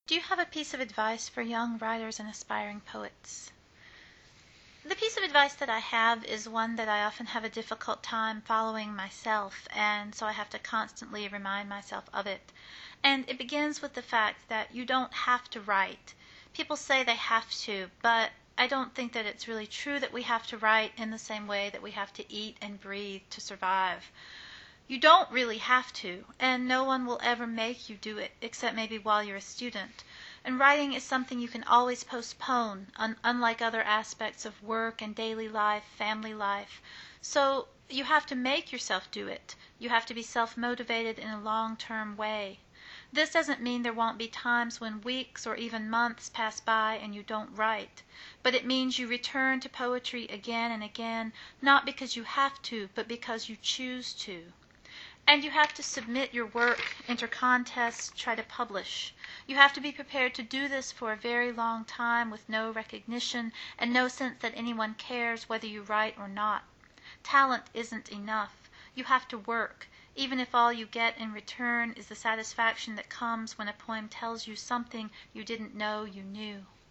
Do you have a piece of advice for young writers and aspiring poets? The piece of advice that I have is one that I often have a difficult time following myself, and so I have to constantly remind myself of it. And it begins with the fact that you don't have to write. People say they have to, but I don't think that it's really true that we have to write in the same way that we have to eat and breathe to survive. You don't really have to, and no one will ever make you do it, except maybe while you're a student. And writing is something you can always postpone, unlike other aspects of work and daily life, family life. So you have to make yourself do it. You have to be self-motivated in a long-term way. This doesn't mean there won't be times when weeks or even months pass by and you don't write, but it means you return to poetry again and again, not because you have to, but because you choose to. And you have to submit your work, enter contests, try to publish. You have to be prepared to do this for a very long time with no recognition and no sense that anyone cares whether you write or not. Talent isn't enough. You have to work, even if all you get in return is the satisfaction that comes when a poem tells you something you didn't know you knew.